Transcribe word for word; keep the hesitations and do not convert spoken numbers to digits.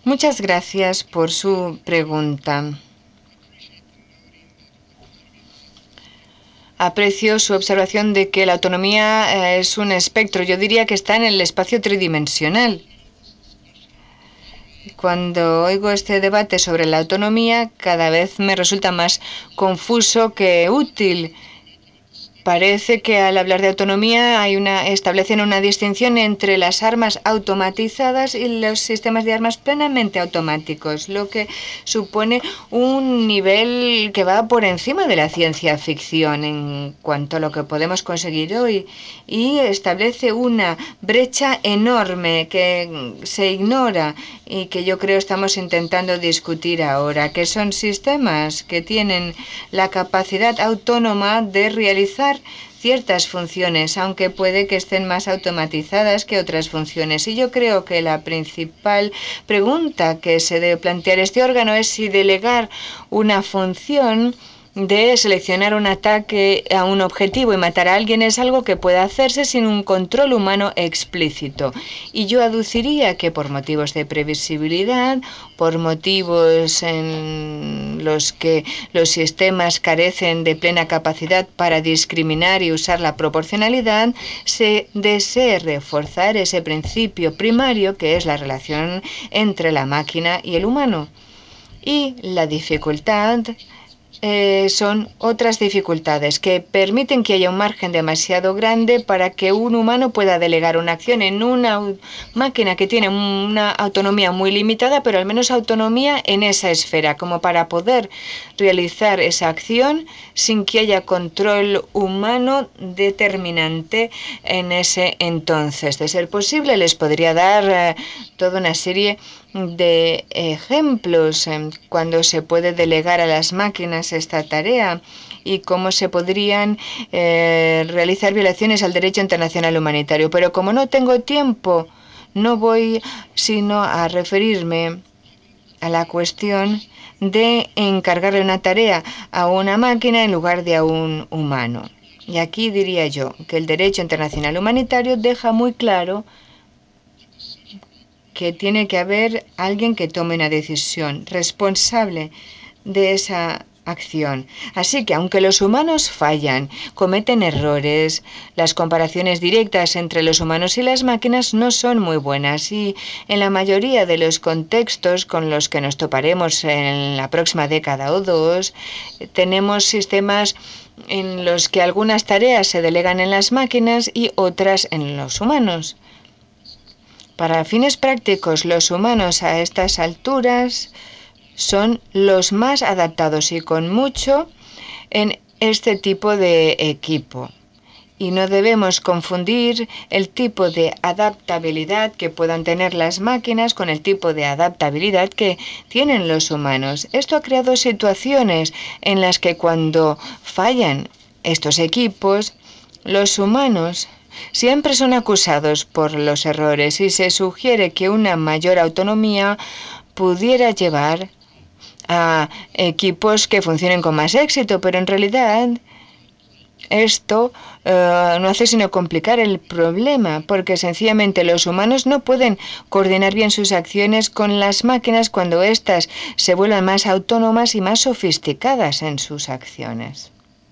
Muchas gracias por su pregunta. Aprecio su observación de que la autonomía es un espectro. Yo diría que está en el espacio tridimensional. Cuando oigo este debate sobre la autonomía, cada vez me resulta más confuso que útil. Parece que al hablar de autonomía hay una, establecen una distinción entre las armas automatizadas y los sistemas de armas plenamente automáticos, lo que supone un nivel que va por encima de la ciencia ficción en cuanto a lo que podemos conseguir hoy y establece una brecha enorme que se ignora y que yo creo estamos intentando discutir ahora, que son sistemas que tienen la capacidad autónoma de realizar ciertas funciones, aunque puede que estén más automatizadas que otras funciones. Y yo creo que la principal pregunta que se debe plantear este órgano es si delegar una función de seleccionar un ataque a un objetivo y matar a alguien es algo que puede hacerse sin un control humano explícito. Y yo aduciría que por motivos de previsibilidad, por motivos en los que los sistemas carecen de plena capacidad para discriminar y usar la proporcionalidad, se desea reforzar ese principio primario que es la relación entre la máquina y el humano. Y la dificultad Eh, son otras dificultades que permiten que haya un margen demasiado grande para que un humano pueda delegar una acción en una máquina que tiene una autonomía muy limitada, pero al menos autonomía en esa esfera, como para poder realizar esa acción sin que haya control humano determinante en ese entonces. De ser posible, les podría dar eh, toda una serie de ejemplos eh, cuando se puede delegar a las máquinas esta tarea y cómo se podrían eh, realizar violaciones al derecho internacional humanitario. Pero como no tengo tiempo, no voy sino a referirme a la cuestión de encargarle una tarea a una máquina en lugar de a un humano. Y aquí diría yo que el derecho internacional humanitario deja muy claro que tiene que haber alguien que tome una decisión responsable de esa acción. Así que aunque los humanos fallan, cometen errores, las comparaciones directas entre los humanos y las máquinas no son muy buenas y en la mayoría de los contextos con los que nos toparemos en la próxima década o dos, tenemos sistemas en los que algunas tareas se delegan en las máquinas y otras en los humanos. Para fines prácticos, los humanos a estas alturas son los más adaptados y con mucho en este tipo de equipo. Y no debemos confundir el tipo de adaptabilidad que puedan tener las máquinas con el tipo de adaptabilidad que tienen los humanos. Esto ha creado situaciones en las que cuando fallan estos equipos, los humanos siempre son acusados por los errores y se sugiere que una mayor autonomía pudiera llevar a equipos que funcionen con más éxito, pero en realidad esto uh, no hace sino complicar el problema, porque sencillamente los humanos no pueden coordinar bien sus acciones con las máquinas cuando éstas se vuelvan más autónomas y más sofisticadas en sus acciones.